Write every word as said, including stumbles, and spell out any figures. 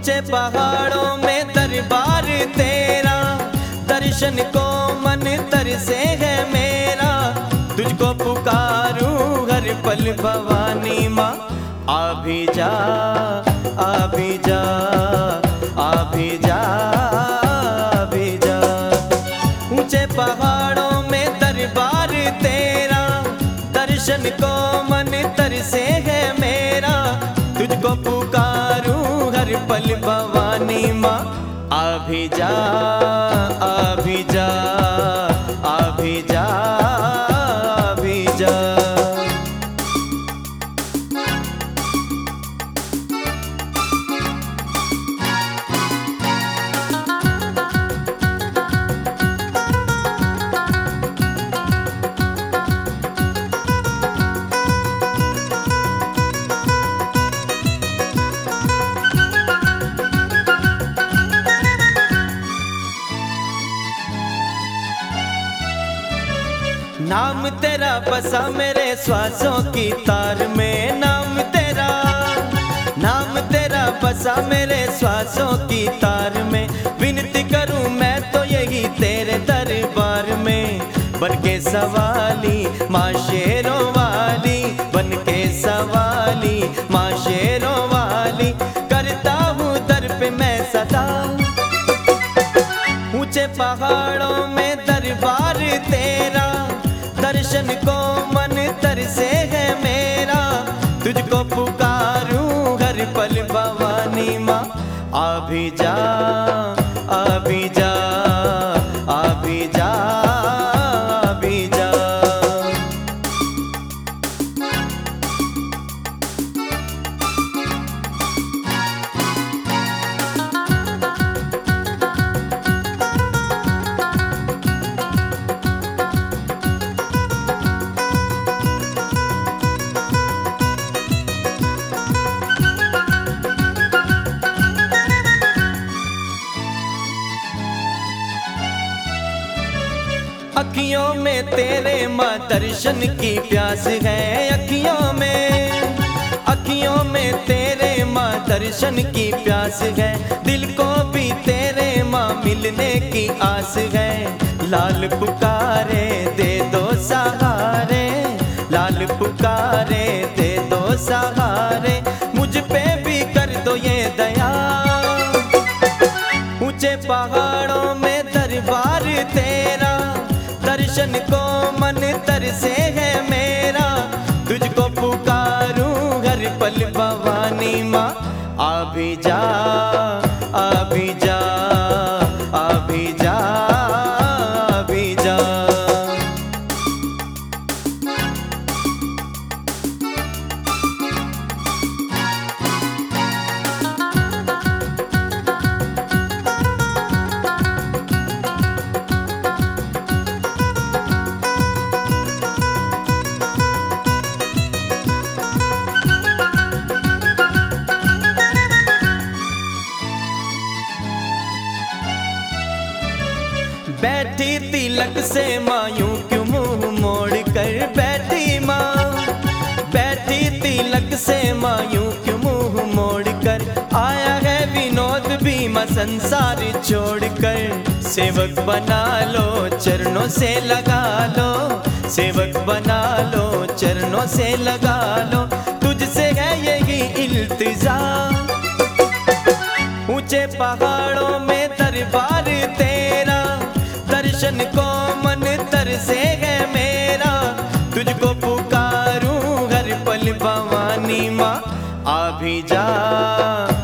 ऊंचे पहाड़ों में दरबार तेरा, दर्शन को मन तरसे है मेरा। तुझको पुकारूं हर पल भवानी माँ, आ भी जा आ भी जा आ भी जा आ भी जा। ऊंचे पहाड़ों में दरबार तेरा, दर्शन को मन तरसे है मेरा। तुझको पुकारूं हर पल भवानी माँ, आ भी जा आ भी जा आ भी जा आ भी जा। नाम तेरा बसा मेरे श्वासों की तार में, नाम तेरा नाम तेरा बसा मेरे श्वासों की तार में। विनती करूं मैं तो यही तेरे दरबार में, बन के सवाली माँ शेरों वाली, बन के सवाली माँ शेरों वाली। करता हूँ दर पे मैं सदा, ऊंचे पहाड़ों में दरबार तेरा, दर्शन को मन तरसे है मेरा। तुझको पुकारूं हर पल भवानी माँ, आ भी जा आ भी जा आ भी जा आ भी जा। अखियों में तेरे माँ दर्शन की प्यास है, अखियों में अखियों में तेरे माँ दर्शन की प्यास है। दिल को भी तेरे माँ मिलने की आस है। लाल पुकारे दे दो सहारे, लाल पुकारे दे दो सहारे। मुझ पे भी कर दो ये दया, ऊंचे पहाड़ों में दरबार तेरा, दर्शन को मन तरसे है मेरा। तुझको पुकारूं हर पल भवानी माँ, आ भी जा आ भी जा आ भी जा आ भी जा। बैठी तिलक से माँ यूं क्यों मुंह मोड़ कर बैठी माँ, बैठी तिलक से माँ यूं क्यों मुंह मोड़ कर। आया है विनोद भी माँ संसार छोड़ कर। सेवक बना लो चरणों से लगा लो, सेवक बना लो चरणों से लगा लो। तुझसे है यही इल्तिजा, ऊंचे पहाड़ों में दरबार तेरा, दर्शन को मन तरसे है मेरा। तुझको पुकारूं हर पल भवानी माँ, आ भी जा